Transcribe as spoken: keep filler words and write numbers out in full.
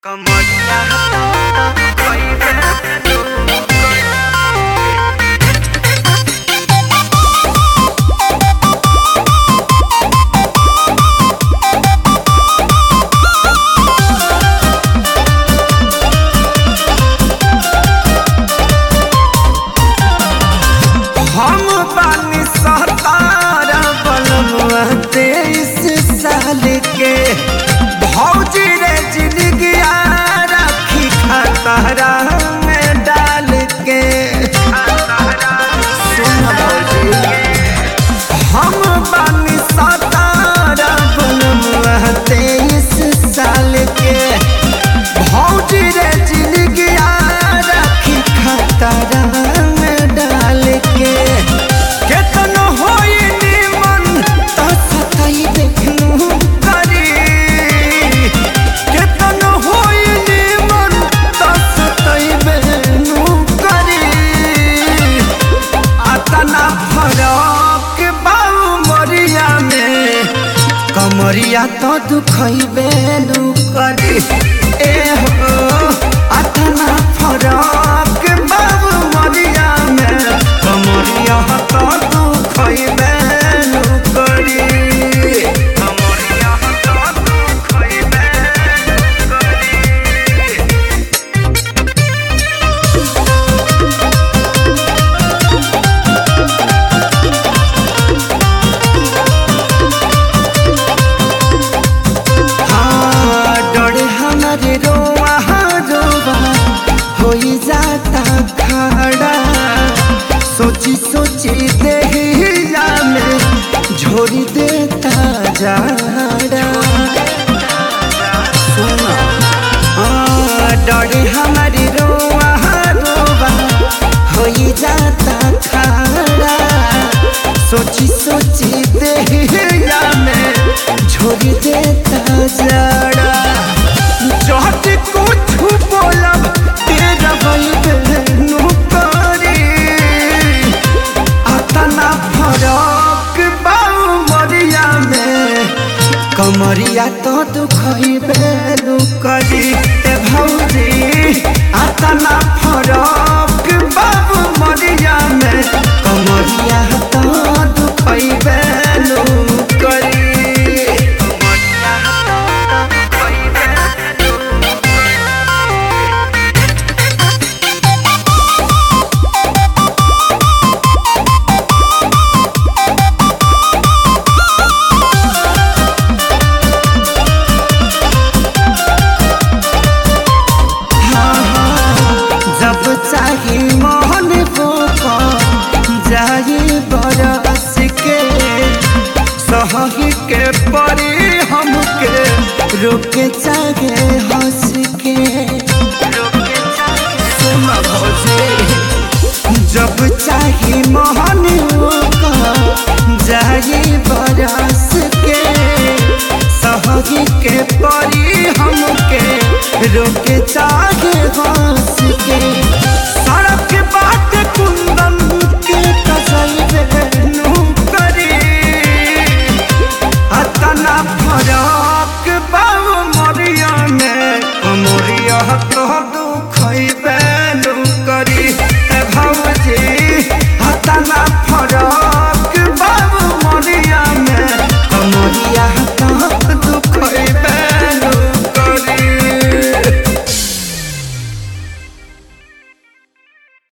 कमरिया कइबे तू हम बानी सतारा बनवा तेईस साल के भौजी रे जिंदगिया राखी खतरा में डाल के सुन भौजी हम बानी सतारा बनवा तेईस साल के भौजी रे जिंदगिया राखी खतरा में डाल के केतनो होई निमन त सताई देखनु करी केतनो होई निमन त सताई बेनु करी अतना फरक बाऊ मरिया में कमरिया तो दुखइबे नु करी ए हो अतना फरक बाऊ मरिया में कमरिया तो दुखइबे नु करी कमरिया कइबे करी हाँ डरे हमारे रोआ रोवा होई जाता खड़ा सोची सोची देहिया में झोरी देता जाड़ा सुना हाँ डरे हमारे रोआ रोवा होई जाता खड़ा सोची सोची देहिया में झोरी देता जाड़ा जहत कुछ बोलब तेरा बेनु करी अतना फरक बाऊ मरिया में कमरिया तो दुखइबे नु करी ए भौजी अतना फरक बाऊ मरिया में कमरिया तो दुखइबे नु करी जब चाही मोहन को जाई बरस के सही के परी हमके रोके चाहे हंस के सुन भौजी जब चाही मोहन को जाई बरस के सही के परी हमके रोके चाहे हंस के